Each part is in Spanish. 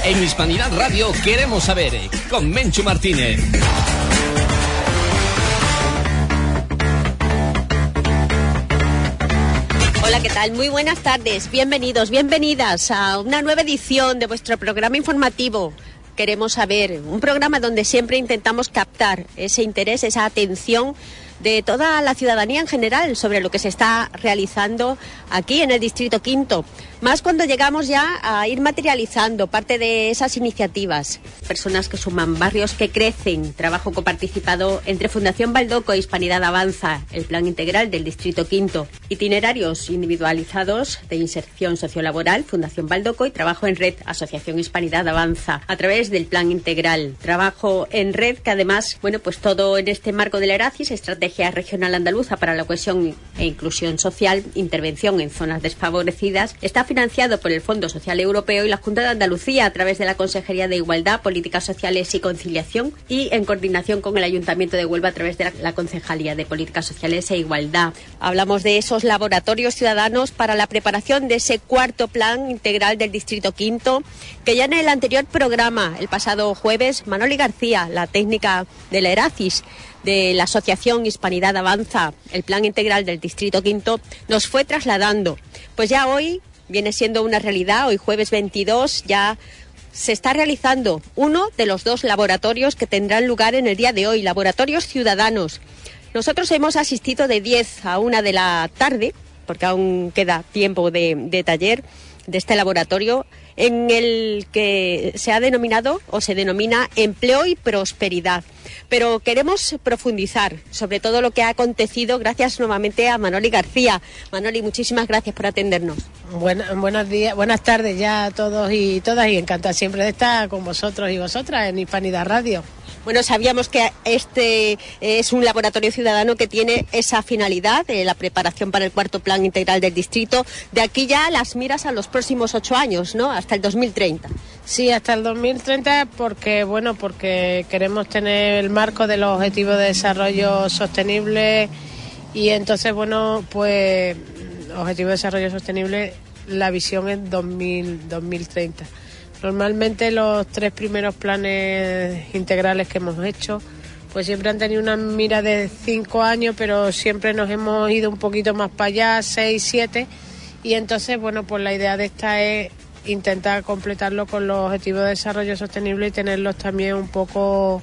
En Hispanidad Radio queremos saber, con Menchu Martínez. Hola, ¿qué tal? Muy buenas tardes. Bienvenidos, bienvenidas a una nueva edición de vuestro programa informativo. Queremos saber, un programa donde siempre intentamos captar ese interés, esa atención de toda la ciudadanía en general sobre lo que se está realizando aquí en el Distrito Quinto. Más cuando llegamos ya a ir materializando parte de esas iniciativas. Personas que suman, barrios que crecen, trabajo coparticipado entre Fundación Baldoco e Hispanidad Avanza, el Plan Integral del Distrito Quinto, itinerarios individualizados de inserción sociolaboral, Fundación Baldoco, y trabajo en red, Asociación Hispanidad Avanza, a través del Plan Integral. Trabajo en red que además, pues todo en este marco de la ERACIS, Estrategia Regional Andaluza para la Cohesión e Inclusión Social, intervención en zonas desfavorecidas, está financiado por el Fondo Social Europeo y la Junta de Andalucía a través de la Consejería de Igualdad, Políticas Sociales y Conciliación, y en coordinación con el Ayuntamiento de Huelva a través de la Concejalía de Políticas Sociales e Igualdad. Hablamos de esos laboratorios ciudadanos para la preparación de ese cuarto Plan Integral del Distrito Quinto, que ya en el anterior programa, el pasado jueves, Manoli García, la técnica de la ERACIS, de la Asociación Hispanidad Avanza, el Plan Integral del Distrito Quinto, nos fue trasladando. Pues ya hoy viene siendo una realidad, hoy jueves 22 ya se está realizando uno de los dos laboratorios que tendrán lugar en el día de hoy, laboratorios ciudadanos. Nosotros hemos asistido de 10 a 1 de la tarde, porque aún queda tiempo de taller de este laboratorio, en el que se ha denominado o se denomina Empleo y Prosperidad. Pero queremos profundizar sobre todo lo que ha acontecido gracias nuevamente a Manoli García. Manoli, muchísimas gracias por atendernos. Buenos días, buenas tardes ya a todos y todas, y encantada siempre de estar con vosotros y vosotras en Hispanidad Radio. Bueno, sabíamos que este es un laboratorio ciudadano que tiene esa finalidad, la preparación para el cuarto Plan Integral del Distrito. De aquí ya las miras a los próximos 8 años, ¿no? Hasta el 2030. Sí, hasta el 2030 porque queremos tener el marco de los Objetivos de Desarrollo Sostenible, y entonces, Objetivos de Desarrollo Sostenible, la visión es 2030. Normalmente los 3 primeros planes integrales que hemos hecho, pues siempre han tenido una mira de 5 años, pero siempre nos hemos ido un poquito más para allá, 6, 7, y entonces, la idea de esta es intentar completarlo con los Objetivos de Desarrollo Sostenible y tenerlos también un poco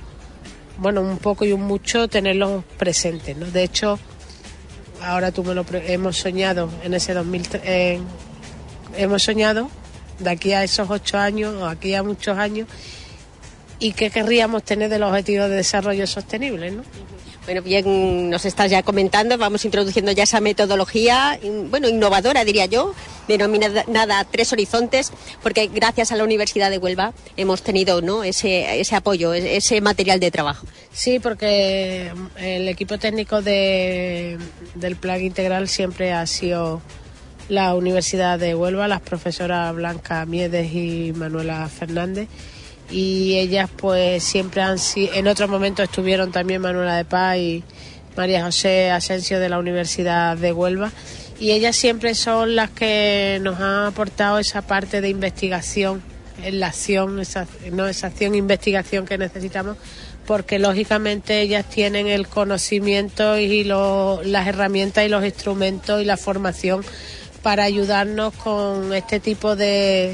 y un mucho, tenerlos presentes, ¿no? De hecho, ahora hemos soñado en ese 2030, hemos soñado de aquí a esos 8 años o aquí a muchos años, y qué querríamos tener de los Objetivos de Desarrollo Sostenible, ¿no? Bueno, bien, nos estás ya comentando, vamos introduciendo ya esa metodología, innovadora, diría yo, denominada 3 Horizontes, porque gracias a la Universidad de Huelva hemos tenido, ¿no?, ese apoyo, ese material de trabajo. Sí, porque el equipo técnico del Plan Integral siempre ha sido la Universidad de Huelva, las profesoras Blanca Miedes y Manuela Fernández, y ellas pues siempre han sido, en otros momentos estuvieron también Manuela de Paz y María José Asensio de la Universidad de Huelva, y ellas siempre son las que nos han aportado esa parte de investigación en la acción, esa acción e investigación que necesitamos, porque lógicamente ellas tienen el conocimiento y las herramientas y los instrumentos y la formación para ayudarnos con este tipo de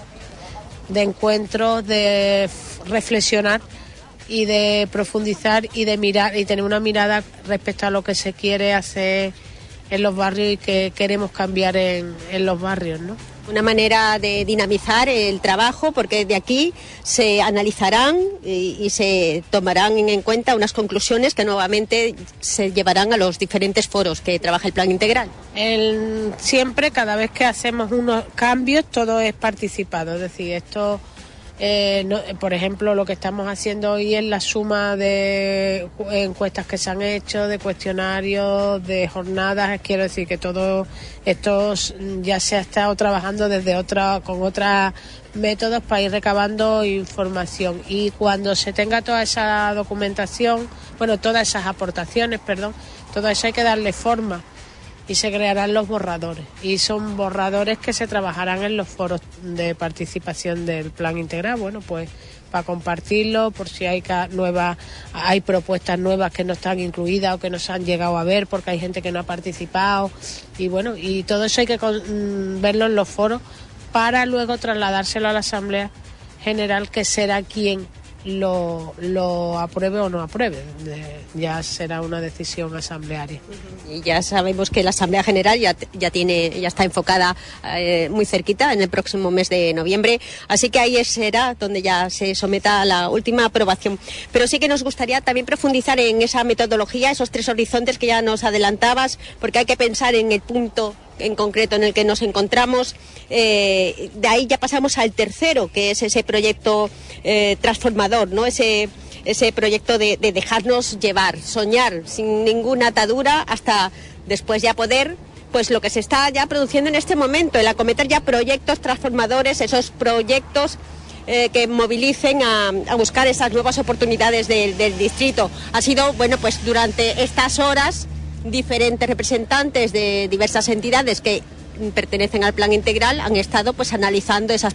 encuentros, de reflexionar y de profundizar y de mirar y tener una mirada respecto a lo que se quiere hacer en los barrios y que queremos cambiar en los barrios, ¿no? Una manera de dinamizar el trabajo, porque de aquí se analizarán y se tomarán en cuenta unas conclusiones que nuevamente se llevarán a los diferentes foros que trabaja el Plan Integral. Siempre, cada vez que hacemos unos cambios, todo es participado. Es decir, esto, por ejemplo, lo que estamos haciendo hoy es la suma de encuestas que se han hecho, de cuestionarios, de jornadas. Quiero decir que todo esto ya se ha estado trabajando con otros métodos para ir recabando información, y cuando se tenga toda esa documentación, todas esas aportaciones, todo eso hay que darle forma. y se crearán los borradores. Y son borradores que se trabajarán en los foros de participación del plan integral, bueno, pues para compartirlo, por si hay propuestas nuevas que no están incluidas o que no se han llegado a ver porque hay gente que no ha participado, y bueno, y todo eso hay que verlo en los foros para luego trasladárselo a la Asamblea General, que será quien lo apruebe o no apruebe. Ya será una decisión asamblearia. Y ya sabemos que la Asamblea General ya está enfocada muy cerquita, en el próximo mes de noviembre, así que ahí será donde ya se someta a la última aprobación. Pero sí que nos gustaría también profundizar en esa metodología, esos 3 horizontes que ya nos adelantabas, porque hay que pensar en el punto en concreto en el que nos encontramos. De ahí ya pasamos al tercero, que es ese proyecto transformador, ¿no? Ese proyecto de dejarnos llevar, soñar sin ninguna atadura, hasta después ya poder, pues lo que se está ya produciendo en este momento, el acometer ya proyectos transformadores, esos proyectos que movilicen a buscar esas nuevas oportunidades del distrito. Ha sido, bueno, pues durante estas horas, diferentes representantes de diversas entidades que pertenecen al plan integral han estado pues analizando esas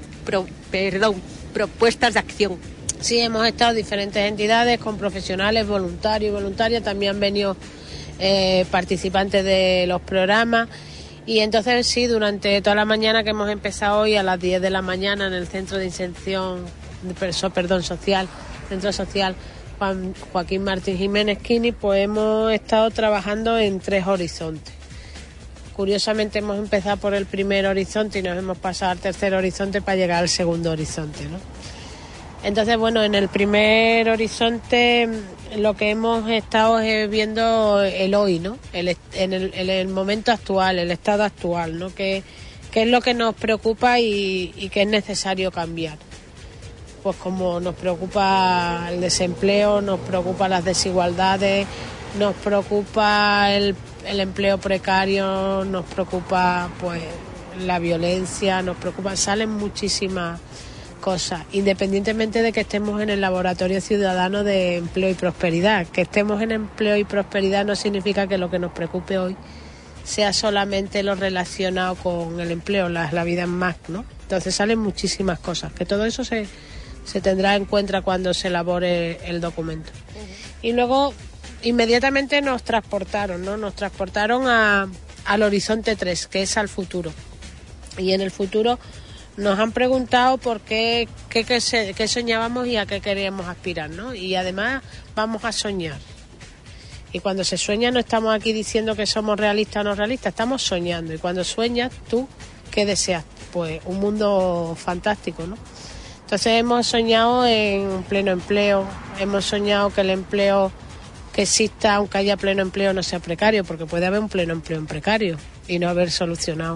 propuestas de acción. Sí, hemos estado diferentes entidades con profesionales, voluntarios y voluntarias, también han venido participantes de los programas, y entonces sí, durante toda la mañana, que hemos empezado hoy a las 10 de la mañana en el Centro de Inserción Social, Centro Social Joaquín Martín Jiménez Quini, pues hemos estado trabajando en 3 horizontes. Curiosamente hemos empezado por el primer horizonte y nos hemos pasado al tercer horizonte para llegar al segundo horizonte, ¿no? Entonces, bueno, en el primer horizonte lo que hemos estado es viendo el hoy, ¿no? El momento actual, el estado actual, ¿no? Que es lo que nos preocupa y que es necesario cambiar. Pues como nos preocupa el desempleo, nos preocupa las desigualdades, nos preocupa el empleo precario, nos preocupa pues la violencia, salen muchísimas cosas, independientemente de que estemos en el Laboratorio Ciudadano de Empleo y Prosperidad. Que estemos en empleo y prosperidad no significa que lo que nos preocupe hoy sea solamente lo relacionado con el empleo, la vida en más, ¿no? Entonces salen muchísimas cosas, que todo eso se tendrá en cuenta cuando se elabore el documento. Y luego inmediatamente nos transportaron, ¿no? Nos transportaron al horizonte 3, que es al futuro. Y en el futuro nos han preguntado por qué soñábamos y a qué queríamos aspirar, ¿no? Y además vamos a soñar. Y cuando se sueña no estamos aquí diciendo que somos realistas o no realistas, estamos soñando. Y cuando sueñas, ¿tú qué deseas? Pues un mundo fantástico, ¿no? Entonces hemos soñado en pleno empleo, hemos soñado que el empleo que exista, aunque haya pleno empleo, no sea precario, porque puede haber un pleno empleo en precario y no haber solucionar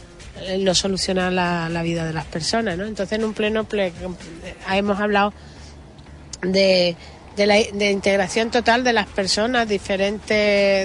la vida de las personas, ¿no? Entonces en un pleno empleo hemos hablado de integración total de las personas diferentes,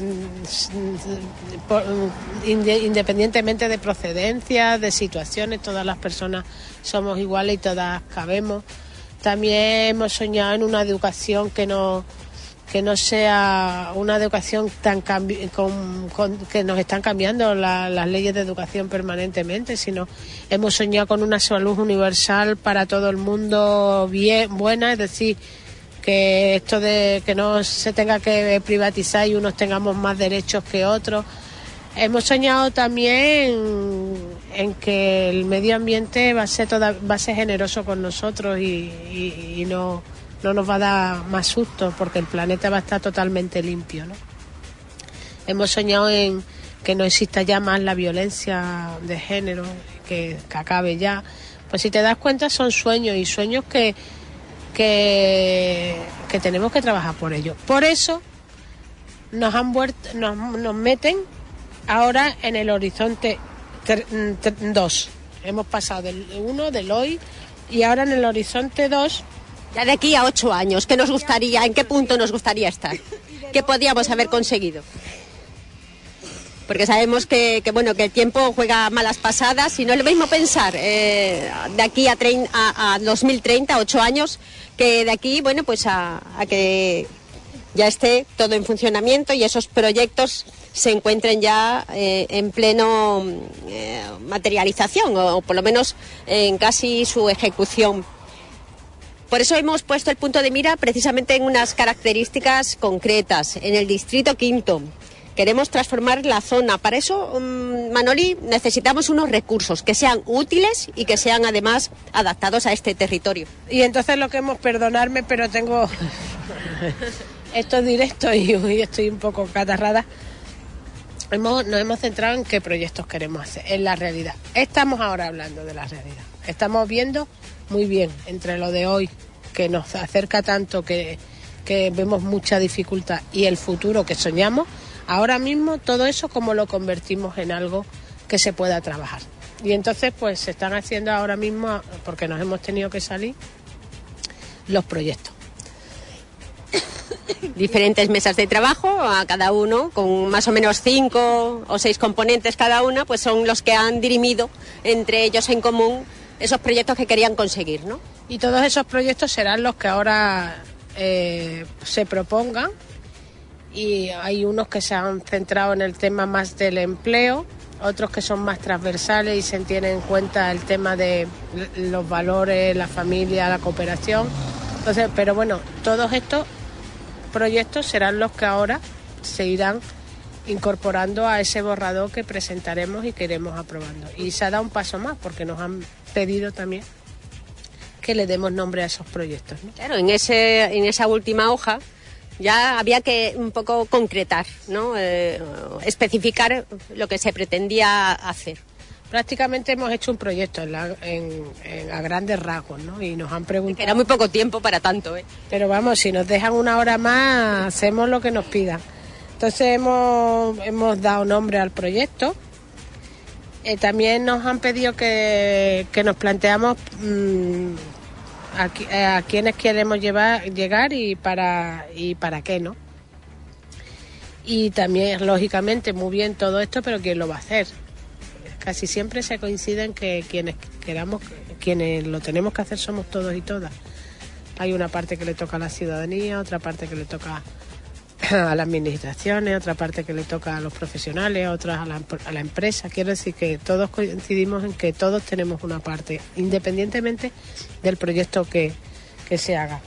independientemente de procedencia, de situaciones. Todas las personas somos iguales y todas cabemos. También hemos soñado en una educación que no sea una educación que nos están cambiando las leyes de educación permanentemente, sino hemos soñado con una salud universal para todo el mundo buena, es decir, que esto de que no se tenga que privatizar y unos tengamos más derechos que otros. Hemos soñado también en que el medio ambiente va a ser generoso con nosotros y no nos va a dar más susto, porque el planeta va a estar totalmente limpio, ¿no? Hemos soñado en que no exista ya más la violencia de género, que acabe ya. Pues si te das cuenta son sueños, y sueños que tenemos que trabajar por ello. Por eso nos meten ahora en el horizonte 2. Hemos pasado del 1, del hoy, y ahora en el horizonte 2. Ya de aquí a 8 años, ¿qué nos gustaría, en qué punto nos gustaría estar? ¿Qué podíamos haber conseguido? Porque sabemos que el tiempo juega malas pasadas, y no es lo mismo pensar de aquí a 2030, 8 años, que de aquí, a que ya esté todo en funcionamiento y esos proyectos se encuentren ya en pleno materialización o por lo menos en casi su ejecución. Por eso hemos puesto el punto de mira precisamente en unas características concretas. En el Distrito Quinto queremos transformar la zona. Para eso, Manoli, necesitamos unos recursos que sean útiles y que sean además adaptados a este territorio. Y entonces lo que perdonarme, pero tengo esto directo y hoy estoy un poco catarrada. Nos hemos centrado en qué proyectos queremos hacer, en la realidad. Estamos ahora hablando de la realidad. Estamos viendo muy bien entre lo de hoy, que nos acerca tanto, que vemos mucha dificultad, y el futuro que soñamos, ahora mismo todo eso cómo lo convertimos en algo que se pueda trabajar. Y entonces pues se están haciendo ahora mismo, porque nos hemos tenido que salir, los proyectos. Diferentes mesas de trabajo, a cada uno, con más o menos 5 o 6 componentes cada una, pues son los que han dirimido entre ellos en común esos proyectos que querían conseguir, ¿no? Y todos esos proyectos serán los que ahora se propongan, y hay unos que se han centrado en el tema más del empleo, otros que son más transversales y se tiene en cuenta el tema de los valores, la familia, la cooperación. Entonces, pero bueno, todos estos proyectos serán los que ahora se irán incorporando a ese borrador que presentaremos y que iremos aprobando. Y se ha dado un paso más porque nos han pedido también que le demos nombre a esos proyectos, ¿no? Claro, en esa última hoja ya había que un poco concretar, ¿no? Especificar lo que se pretendía hacer. Prácticamente hemos hecho un proyecto a grandes rasgos, ¿no? Y nos han preguntado... Era muy poco tiempo para tanto, ¿eh? Pero vamos, si nos dejan una hora más, hacemos lo que nos pidan. Entonces hemos dado nombre al proyecto. También nos han pedido que nos planteamos a quiénes queremos llegar y para qué, ¿no? Y también, lógicamente, muy bien todo esto, pero ¿quién lo va a hacer? Casi siempre se coinciden que quienes lo tenemos que hacer somos todos y todas. Hay una parte que le toca a la ciudadanía, otra parte que le toca a las administraciones, otra parte que le toca a los profesionales, otras a la empresa. Quiero decir que todos coincidimos en que todos tenemos una parte, independientemente del proyecto que se haga.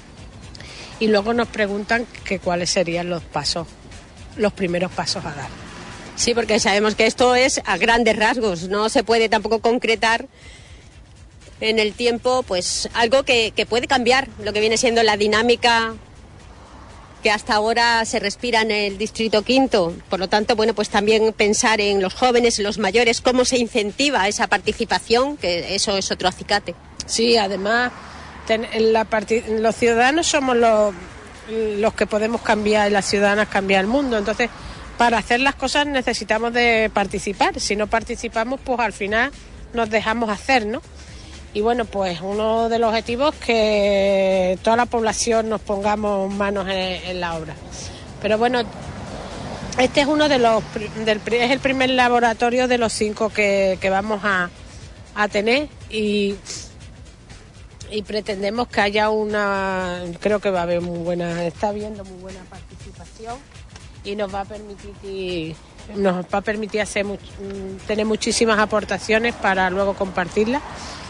Y luego nos preguntan que cuáles serían los primeros pasos a dar. Sí, porque sabemos que esto es a grandes rasgos, no se puede tampoco concretar en el tiempo pues algo que puede cambiar lo que viene siendo la dinámica que hasta ahora se respira en el Distrito Quinto. Por lo tanto, bueno, pues también pensar en los jóvenes, en los mayores, cómo se incentiva esa participación, que eso es otro acicate. Sí, además, los ciudadanos somos los que podemos cambiar, y las ciudadanas cambiar el mundo. Entonces, para hacer las cosas necesitamos de participar. Si no participamos, pues al final nos dejamos hacer, ¿no? Y bueno, pues uno de los objetivos es que toda la población nos pongamos manos en la obra. Pero bueno, este es uno es el primer laboratorio de los 5 que vamos a tener y pretendemos que haya creo que va a haber está habiendo muy buena participación y nos va a permitir tener muchísimas aportaciones para luego compartirlas.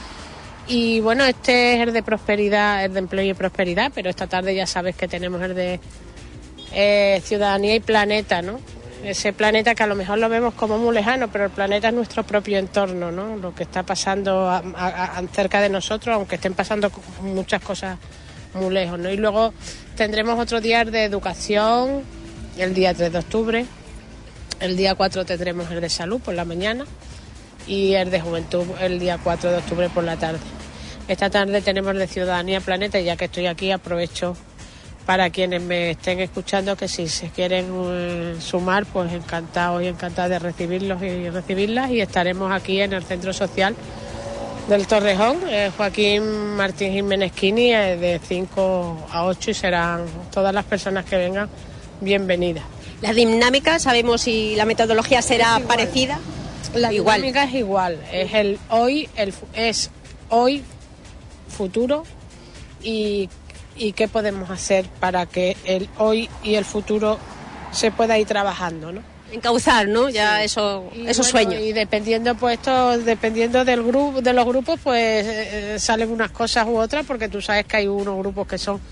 Y bueno, este es el de prosperidad, el de empleo y prosperidad, pero esta tarde ya sabes que tenemos el de ciudadanía y planeta, ¿no? Ese planeta que a lo mejor lo vemos como muy lejano, pero el planeta es nuestro propio entorno, ¿no? Lo que está pasando cerca de nosotros, aunque estén pasando muchas cosas muy lejos, ¿no? Y luego tendremos otro día de educación, el día 3 de octubre, el día 4 tendremos el de salud por la mañana y el de juventud el día 4 de octubre por la tarde. Esta tarde tenemos el de ciudadanía planeta y ya que estoy aquí aprovecho para quienes me estén escuchando que si se quieren sumar, pues encantados y encantadas de recibirlos y recibirlas, y estaremos aquí en el Centro Social del Torrejón, Joaquín Martín Jiménez Quini, de 5 a 8 y serán todas las personas que vengan bienvenidas. La dinámica, sabemos si la metodología será parecida. La dinámica es igual, es hoy, futuro, y y qué podemos hacer para que el hoy y el futuro se pueda ir trabajando, ¿no? Encauzar, ¿no? Ya sí. Esos sueños. Y dependiendo dependiendo del grupo, de los grupos, pues salen unas cosas u otras, porque tú sabes que hay unos grupos que son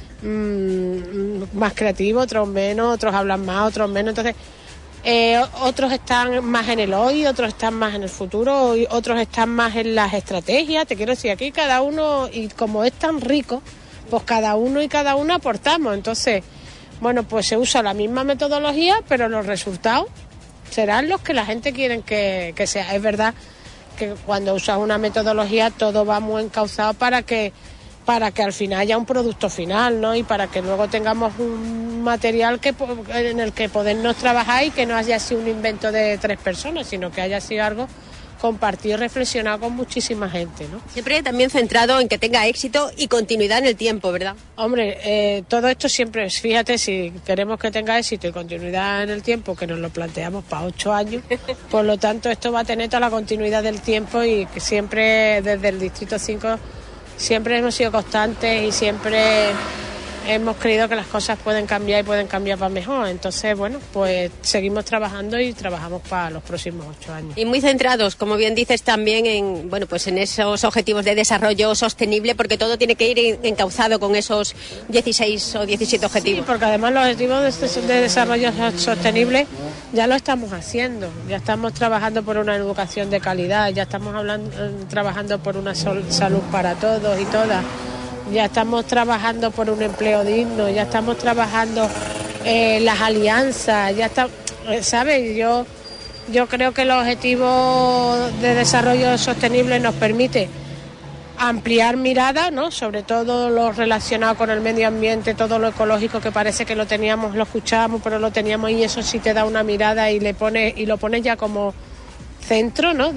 más creativos, otros menos, otros hablan más, otros menos, entonces otros están más en el hoy, otros están más en el futuro, y otros están más en las estrategias. Te quiero decir, aquí cada uno, y como es tan rico, pues cada uno y cada una aportamos. Entonces, bueno, pues se usa la misma metodología, pero los resultados serán los que la gente quiere que sea. Es verdad que cuando usas una metodología todo va muy encauzado para que al final haya un producto final, ¿no? Y para que luego tengamos un material en el que podernos trabajar y que no haya sido un invento de 3 personas, sino que haya sido algo compartido y reflexionado con muchísima gente, ¿no? Siempre también centrado en que tenga éxito y continuidad en el tiempo, ¿verdad? Hombre, todo esto siempre, fíjate, si queremos que tenga éxito y continuidad en el tiempo, que nos lo planteamos para 8 años, por lo tanto esto va a tener toda la continuidad del tiempo, y que siempre desde el Distrito 5 siempre hemos sido constantes y siempre hemos creído que las cosas pueden cambiar y pueden cambiar para mejor. Entonces, bueno, pues seguimos trabajando y trabajamos para los próximos 8 años. Y muy centrados, como bien dices, también en, bueno, pues en esos objetivos de desarrollo sostenible, porque todo tiene que ir encauzado con esos 16 o 17 objetivos. Sí, porque además los objetivos de desarrollo sostenible ya lo estamos haciendo. Ya estamos trabajando por una educación de calidad, ya estamos trabajando por una salud para todos y todas. Ya estamos trabajando por un empleo digno, ya estamos trabajando las alianzas, ya está, ¿sabes? Yo creo que los objetivos de desarrollo sostenible nos permite ampliar miradas, ¿no? Sobre todo lo relacionado con el medio ambiente, todo lo ecológico, que parece que lo teníamos, lo escuchábamos, pero lo teníamos, y eso sí te da una mirada y lo pones ya como centro, ¿no?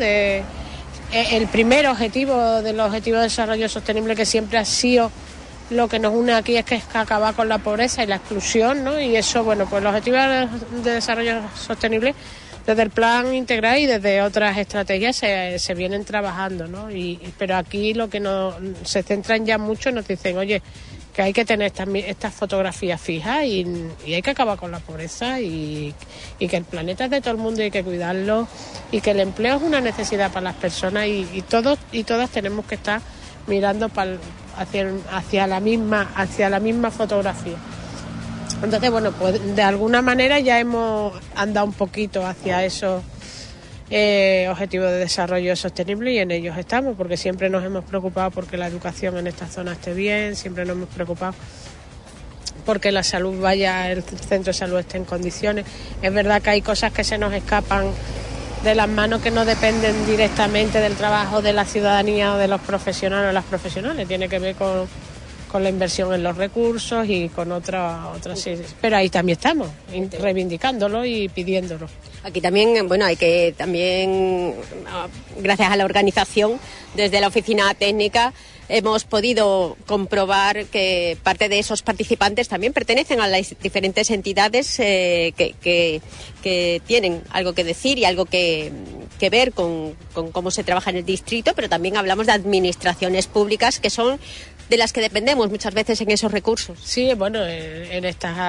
El primer objetivo de los objetivos de desarrollo sostenible, que siempre ha sido lo que nos une aquí, es acabar con la pobreza y la exclusión, ¿no? Y eso, bueno, pues los objetivos de desarrollo sostenible desde el plan integral y desde otras estrategias se vienen trabajando, ¿no? Pero aquí lo que se centran ya mucho, nos dicen, oye, que hay que tener estas fotografías fijas y hay que acabar con la pobreza y que el planeta es de todo el mundo y hay que cuidarlo, y que el empleo es una necesidad para las personas, y todos y todas tenemos que estar mirando hacia la misma fotografía. Entonces, bueno, pues de alguna manera ya hemos andado un poquito hacia esos objetivos de desarrollo sostenible, y en ellos estamos, porque siempre nos hemos preocupado porque la educación en esta zona esté bien, siempre nos hemos preocupado porque la salud el centro de salud esté en condiciones. Es verdad que hay cosas que se nos escapan de las manos, que no dependen directamente del trabajo de la ciudadanía o de los profesionales o las profesionales, tiene que ver con la inversión en los recursos y con otras sí. Pero ahí también estamos, reivindicándolo y pidiéndolo. Aquí también, bueno, hay que también, gracias a la organización, desde la oficina técnica, hemos podido comprobar que parte de esos participantes también pertenecen a las diferentes entidades que tienen algo que decir y algo que ver con cómo se trabaja en el distrito, pero también hablamos de administraciones públicas, que son de las que dependemos muchas veces en esos recursos. Sí, bueno, en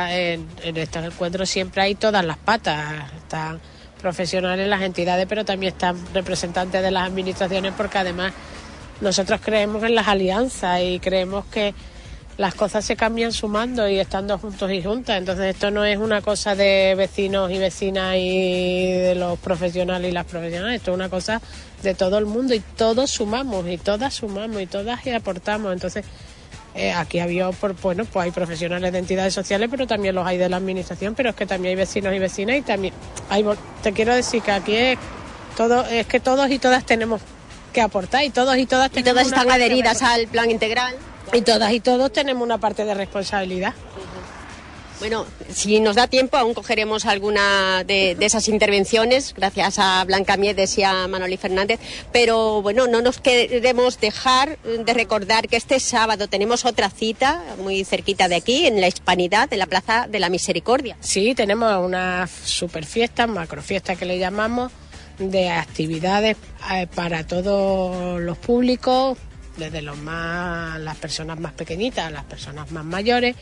estos encuentros siempre hay todas las patas. Están profesionales, las entidades, pero también están representantes de las administraciones, porque además nosotros creemos en las alianzas y creemos que las cosas se cambian sumando y estando juntos y juntas. Entonces esto no es una cosa de vecinos y vecinas y de los profesionales y las profesionales, esto es una cosa de todo el mundo, y todos sumamos y todas aportamos. Entonces aquí había, pues hay profesionales de entidades sociales, pero también los hay de la administración, pero es que también hay vecinos y vecinas, y también te quiero decir que aquí es que todos y todas tenemos que aportar, y todos y todas tenemos, y todas están adheridas al plan integral, y todas y todos tenemos una parte de responsabilidad. Bueno, si nos da tiempo, aún cogeremos alguna de esas intervenciones, gracias a Blanca Miedes y a Manoli Fernández, pero bueno, no nos queremos dejar de recordar que este sábado tenemos otra cita muy cerquita de aquí, en la Hispanidad, en la Plaza de la Misericordia. Sí, tenemos una super fiesta, macrofiesta que le llamamos, de actividades para todos los públicos, desde las personas más pequeñitas a las personas más mayores.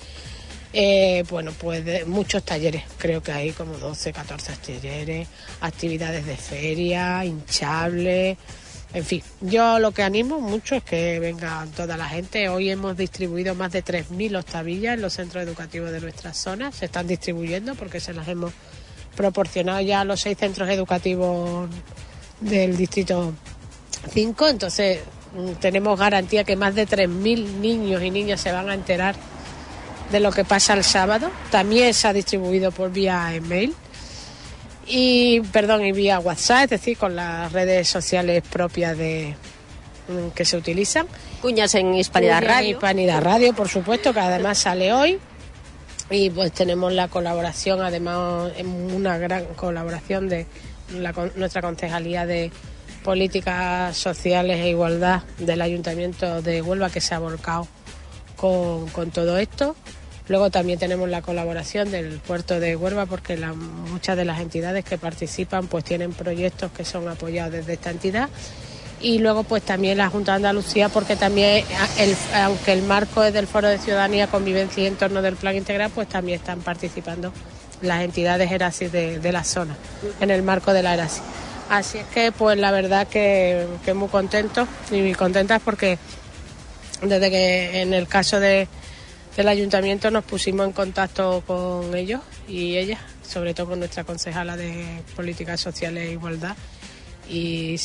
Muchos talleres, creo que hay como 12, 14 talleres, actividades de feria, hinchables, en fin. Yo lo que animo mucho es que venga toda la gente. Hoy hemos distribuido más de 3.000 octavillas en los centros educativos de nuestra zona. Se están distribuyendo porque se las hemos proporcionado ya a los 6 centros educativos del distrito 5. Entonces tenemos garantía que más de 3.000 niños y niñas se van a enterar de lo que pasa el sábado. También se ha distribuido por vía email y vía WhatsApp, es decir, con las redes sociales propias que se utilizan. Cuñas en Hispanidad Radio. Hispanidad Radio, por supuesto, que además sale hoy. Y pues tenemos la colaboración, además, una gran colaboración de nuestra Concejalía de Políticas Sociales e Igualdad del Ayuntamiento de Huelva, que se ha volcado con todo esto. Luego también tenemos la colaboración del puerto de Huelva, porque muchas de las entidades que participan pues tienen proyectos que son apoyados desde esta entidad. Y luego pues también la Junta de Andalucía, porque también, aunque el marco es del Foro de Ciudadanía, Convivencia y Entorno del Plan Integral, pues también están participando las entidades ERASIS de la zona, en el marco de la ERASIS. Así es que pues la verdad que muy contentos y muy contentas, porque desde que en el caso del ayuntamiento nos pusimos en contacto con ellos y ellas, sobre todo con nuestra concejala de Políticas Sociales e Igualdad, y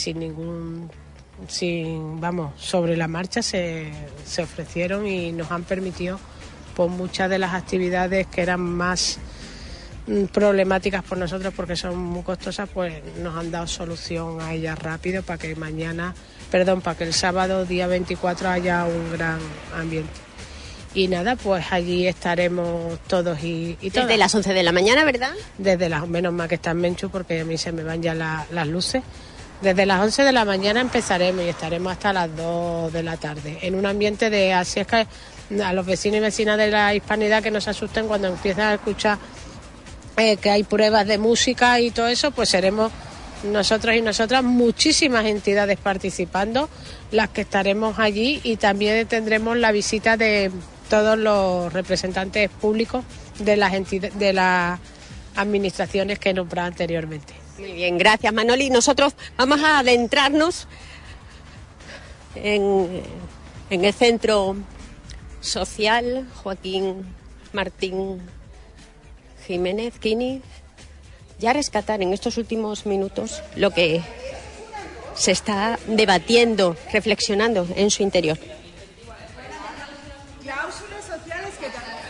sobre la marcha se ofrecieron y nos han permitido pues muchas de las actividades que eran más problemáticas por nosotros porque son muy costosas, pues nos han dado solución a ellas rápido para que el sábado día 24 haya un gran ambiente. Y nada, pues allí estaremos todos y todas. Desde las 11 de la mañana, ¿verdad? Menos mal que está en Menchu, porque a mí se me van ya las luces. Desde las 11 de la mañana empezaremos y estaremos hasta las 2 de la tarde, en un ambiente así es que a los vecinos y vecinas de la Hispanidad que no se asusten cuando empiezan a escuchar que hay pruebas de música y todo eso, pues seremos nosotros y nosotras, muchísimas entidades participando, las que estaremos allí, y también tendremos la visita de todos los representantes públicos de las administraciones que he nombrado anteriormente. Muy bien, gracias Manoli. Nosotros vamos a adentrarnos en el centro social Joaquín Martín Jiménez Quini, ya rescatar en estos últimos minutos lo que se está debatiendo, reflexionando en su interior. Cláusulas sociales que también.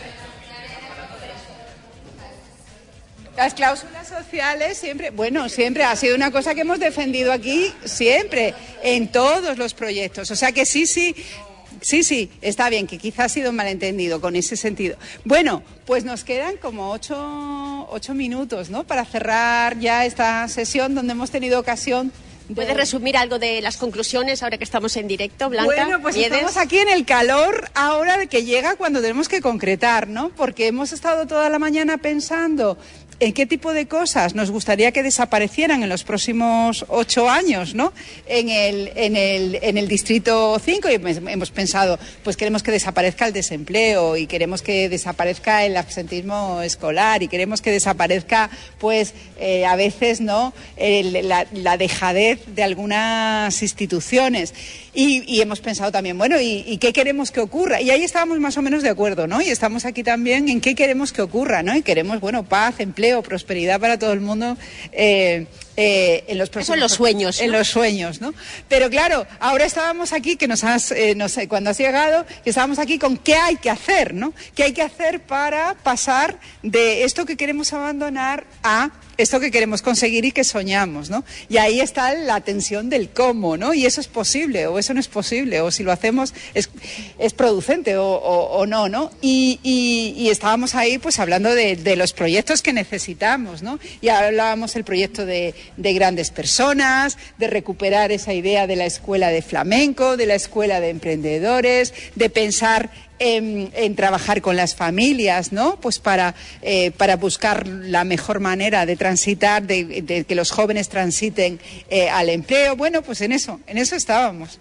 Las cláusulas sociales siempre ha sido una cosa que hemos defendido aquí, siempre, en todos los proyectos. O sea que sí, está bien, que quizás ha sido un malentendido con ese sentido. Bueno, pues nos quedan como 8 minutos, ¿no?, para cerrar ya esta sesión donde hemos tenido ocasión. ¿Puedes resumir algo de las conclusiones ahora que estamos en directo, Blanca? Bueno, pues Miedes. Estamos aquí en el calor ahora de que llega cuando tenemos que concretar, ¿no? Porque hemos estado toda la mañana pensando en qué tipo de cosas nos gustaría que desaparecieran en los próximos 8 años, ¿no?, en el Distrito 5, y hemos pensado, pues queremos que desaparezca el desempleo, y queremos que desaparezca el absentismo escolar, y queremos que desaparezca, pues, a veces, ¿no?, la dejadez de algunas instituciones. Y hemos pensado también, bueno, ¿y qué queremos que ocurra? Y ahí estábamos más o menos de acuerdo, ¿no? Y estamos aquí también en qué queremos que ocurra, ¿no? Y queremos, bueno, paz, empleo, prosperidad para todo el mundo en los próximos... Eso en los sueños, ¿no? En los sueños, ¿no? Pero claro, ahora estábamos aquí, cuando has llegado, estábamos aquí con qué hay que hacer, ¿no? ¿Qué hay que hacer para pasar de esto que queremos abandonar a esto que queremos conseguir y que soñamos, ¿no? Y ahí está la tensión del cómo, ¿no? Y eso es posible, o eso no es posible, o si lo hacemos es producente o no, ¿no? Y estábamos ahí pues hablando de los proyectos que necesitamos, ¿no? Y hablábamos del proyecto de grandes personas, de recuperar esa idea de la escuela de flamenco, de la escuela de emprendedores, de pensar en trabajar con las familias, ¿no? Pues para buscar la mejor manera de transitar, de que los jóvenes transiten al empleo. Bueno, pues en eso estábamos.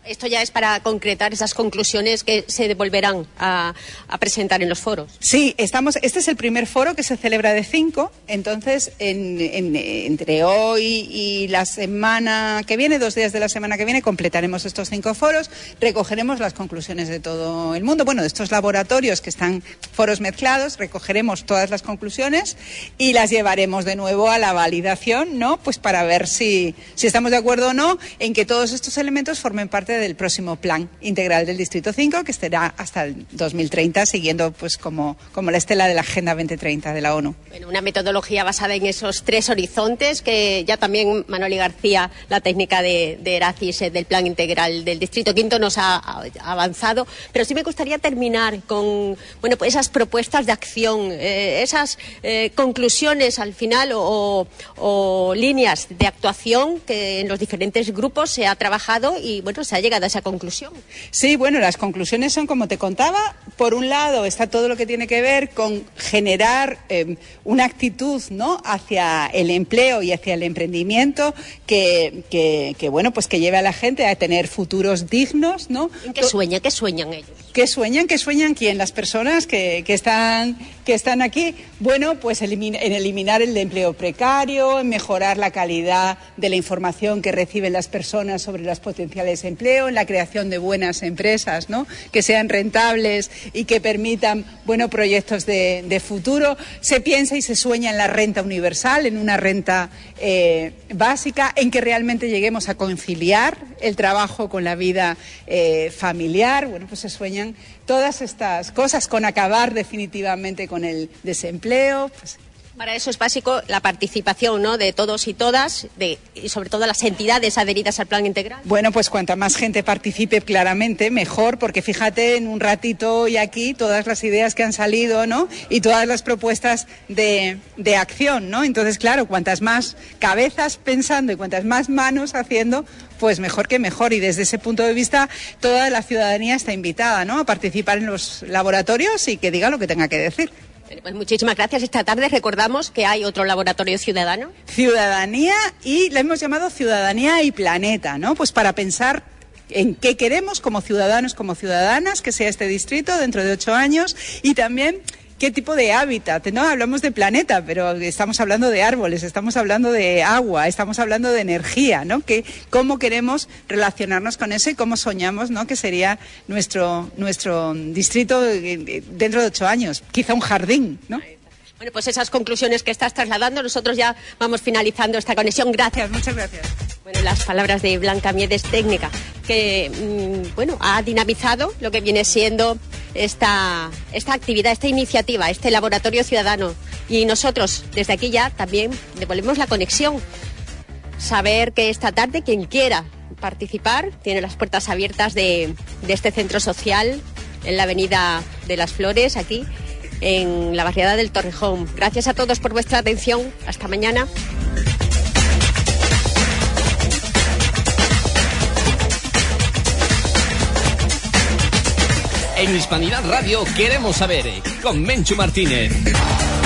Esto ya es para concretar esas conclusiones que se volverán a presentar en los foros. Sí, este es el primer foro que se celebra de 5, entonces entre hoy y la semana que viene, 2 días de la semana que viene, completaremos estos 5 foros, recogeremos las conclusiones de todo el mundo, bueno, de estos laboratorios que están foros mezclados, recogeremos todas las conclusiones y las llevaremos de nuevo a la validación, ¿no? Pues para ver si estamos de acuerdo o no en que todos estos elementos formen parte del próximo plan integral del Distrito 5, que estará hasta el 2030, siguiendo pues como la estela de la Agenda 2030 de la ONU. Bueno, una metodología basada en esos 3 horizontes que ya también Manoli García, la técnica de Eracis, del plan integral del Distrito 5, nos ha avanzado. Pero sí me gustaría terminar con pues esas propuestas de acción, esas conclusiones al final o líneas de actuación que en los diferentes grupos se ha trabajado y se ha llegado a esa conclusión. Sí, bueno, las conclusiones son, como te contaba, por un lado está todo lo que tiene que ver con generar una actitud, ¿no?, hacia el empleo y hacia el emprendimiento que lleve a la gente a tener futuros dignos, ¿no? ¿Qué sueñan ellos? ¿Qué sueñan quién? Las personas que están aquí. Bueno, pues en eliminar el empleo precario, en mejorar la calidad de la información que reciben las personas sobre las potenciales de empleo, en la creación de buenas empresas, ¿no?, que sean rentables y que permitan proyectos de futuro. Se piensa y se sueña en la renta universal, en una renta básica, en que realmente lleguemos a conciliar el trabajo con la vida familiar. Bueno, pues se sueñan todas estas cosas, con acabar definitivamente con el desempleo. Para eso es básico la participación, ¿no?, de todos y todas, y sobre todo las entidades adheridas al plan integral. Bueno, pues cuanta más gente participe claramente, mejor, porque fíjate, en un ratito hoy aquí, todas las ideas que han salido, ¿no?, y todas las propuestas de acción, ¿no? Entonces, claro, cuantas más cabezas pensando y cuantas más manos haciendo, pues mejor que mejor. Y desde ese punto de vista, toda la ciudadanía está invitada, ¿no?, a participar en los laboratorios y que diga lo que tenga que decir. Pues muchísimas gracias. Esta tarde recordamos que hay otro laboratorio ciudadano. Ciudadanía, y la hemos llamado Ciudadanía y Planeta, ¿no? Pues para pensar en qué queremos como ciudadanos, como ciudadanas, que sea este distrito dentro de 8 años, y también qué tipo de hábitat, ¿no? Hablamos de planeta, pero estamos hablando de árboles, estamos hablando de agua, estamos hablando de energía, ¿no? ¿Cómo queremos relacionarnos con eso y cómo soñamos, ¿no?, que sería nuestro distrito dentro de 8 años? Quizá un jardín, ¿no? Bueno, pues esas conclusiones que estás trasladando, nosotros ya vamos finalizando esta conexión. Gracias. Muchas gracias. Bueno, las palabras de Blanca Miedes, técnica, que ha dinamizado lo que viene siendo esta actividad, esta iniciativa, este laboratorio ciudadano. Y nosotros, desde aquí ya, también devolvemos la conexión. Saber que esta tarde, quien quiera participar, tiene las puertas abiertas de este centro social en la Avenida de las Flores, aquí, en la barriada del Torrejón. Gracias a todos por vuestra atención. Hasta mañana. En Hispanidad Radio queremos saber, con Menchu Martínez.